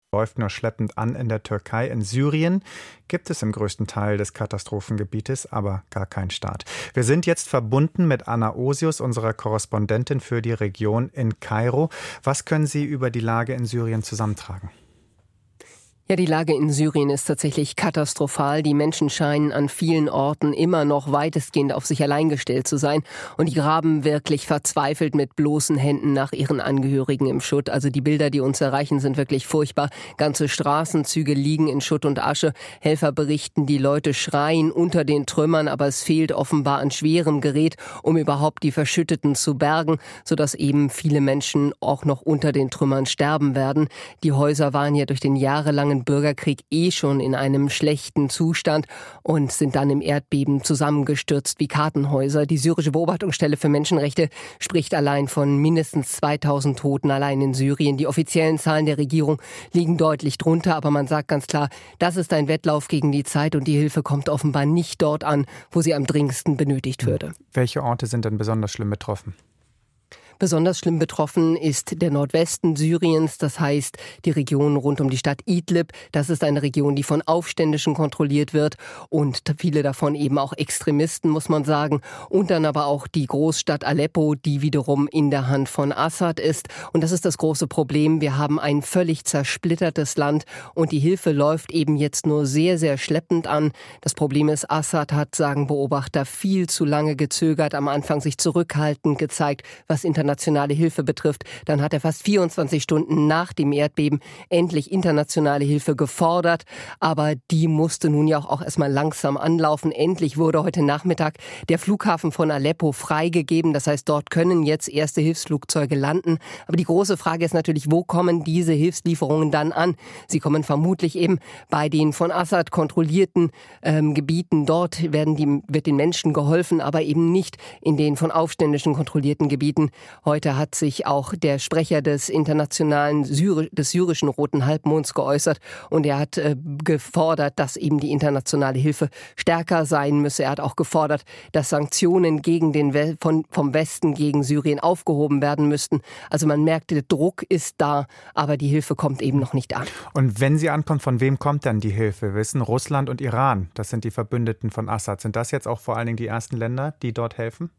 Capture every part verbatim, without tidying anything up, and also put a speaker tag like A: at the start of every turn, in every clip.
A: läuft nur schleppend an in der Türkei. In Syrien gibt es im größten Teil des Katastrophengebietes aber gar keinen Staat. Wir sind jetzt verbunden mit Anna Osius, unserer Korrespondentin für die Region in Kairo. Was können Sie über die Lage in Syrien zusammentragen?
B: Ja, die Lage in Syrien ist tatsächlich katastrophal. Die Menschen scheinen an vielen Orten immer noch weitestgehend auf sich allein gestellt zu sein. Und die graben wirklich verzweifelt mit bloßen Händen nach ihren Angehörigen im Schutt. Also die Bilder, die uns erreichen, sind wirklich furchtbar. Ganze Straßenzüge liegen in Schutt und Asche. Helfer berichten, die Leute schreien unter den Trümmern, aber es fehlt offenbar an schwerem Gerät, um überhaupt die Verschütteten zu bergen, sodass eben viele Menschen auch noch unter den Trümmern sterben werden. Die Häuser waren ja durch den jahrelangen Bürgerkrieg eh schon in einem schlechten Zustand und sind dann im Erdbeben zusammengestürzt wie Kartenhäuser. Die syrische Beobachtungsstelle für Menschenrechte spricht allein von mindestens zweitausend Toten allein in Syrien. Die offiziellen Zahlen der Regierung liegen deutlich drunter, aber man sagt ganz klar, das ist ein Wettlauf gegen die Zeit und die Hilfe kommt offenbar nicht dort an, wo sie am dringendsten benötigt würde.
A: Welche Orte sind denn besonders schlimm betroffen?
B: Besonders schlimm betroffen ist der Nordwesten Syriens, das heißt die Region rund um die Stadt Idlib. Das ist eine Region, die von Aufständischen kontrolliert wird und viele davon eben auch Extremisten, muss man sagen. Und dann aber auch die Großstadt Aleppo, die wiederum in der Hand von Assad ist. Und das ist das große Problem. Wir haben ein völlig zersplittertes Land und die Hilfe läuft eben jetzt nur sehr, sehr schleppend an. Das Problem ist, Assad hat, sagen Beobachter, viel zu lange gezögert, am Anfang sich zurückhaltend gezeigt, was internationale Hilfe betrifft. Dann hat er fast vierundzwanzig Stunden nach dem Erdbeben endlich internationale Hilfe gefordert. Aber die musste nun ja auch erstmal langsam anlaufen. Endlich wurde heute Nachmittag der Flughafen von Aleppo freigegeben. Das heißt, dort können jetzt erste Hilfsflugzeuge landen. Aber die große Frage ist natürlich, wo kommen diese Hilfslieferungen dann an? Sie kommen vermutlich eben bei den von Assad kontrollierten ähm, Gebieten. Dort werden die, wird den Menschen geholfen, aber eben nicht in den von Aufständischen kontrollierten Gebieten. Heute hat sich auch der Sprecher des internationalen Syri- des syrischen Roten Halbmonds geäußert und er hat äh, gefordert, dass eben die internationale Hilfe stärker sein müsse. Er hat auch gefordert, dass Sanktionen gegen den We- von, vom Westen gegen Syrien aufgehoben werden müssten. Also man merkt, der Druck ist da, aber die Hilfe kommt eben noch nicht an.
A: Und wenn sie ankommt, von wem kommt dann die Hilfe? Wir wissen, Russland und Iran, das sind die Verbündeten von Assad. Sind das jetzt auch vor allen Dingen die ersten Länder, die dort helfen?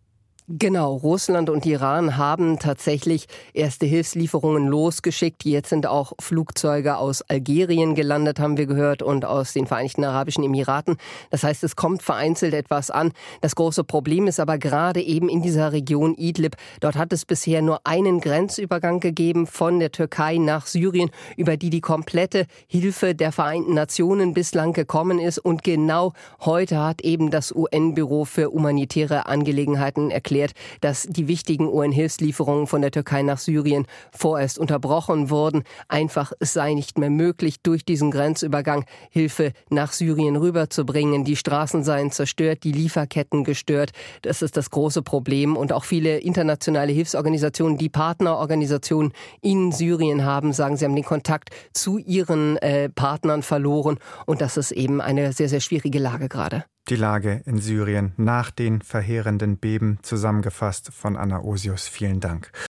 B: Genau, Russland und Iran haben tatsächlich erste Hilfslieferungen losgeschickt. Jetzt sind auch Flugzeuge aus Algerien gelandet, haben wir gehört, und aus den Vereinigten Arabischen Emiraten. Das heißt, es kommt vereinzelt etwas an. Das große Problem ist aber gerade eben in dieser Region Idlib. Dort hat es bisher nur einen Grenzübergang gegeben von der Türkei nach Syrien, über die die komplette Hilfe der Vereinten Nationen bislang gekommen ist. Und genau heute hat eben das U N-Büro für humanitäre Angelegenheiten erklärt, dass die wichtigen U N-Hilfslieferungen von der Türkei nach Syrien vorerst unterbrochen wurden. Einfach, es sei nicht mehr möglich, durch diesen Grenzübergang Hilfe nach Syrien rüberzubringen. Die Straßen seien zerstört, die Lieferketten gestört. Das ist das große Problem. Und auch viele internationale Hilfsorganisationen, die Partnerorganisationen in Syrien haben, sagen, sie haben den Kontakt zu ihren äh, Partnern verloren. Und das ist eben eine sehr, sehr schwierige Lage gerade.
A: Die Lage in Syrien nach den verheerenden Beben, zusammengefasst von Anna Osius. Vielen Dank.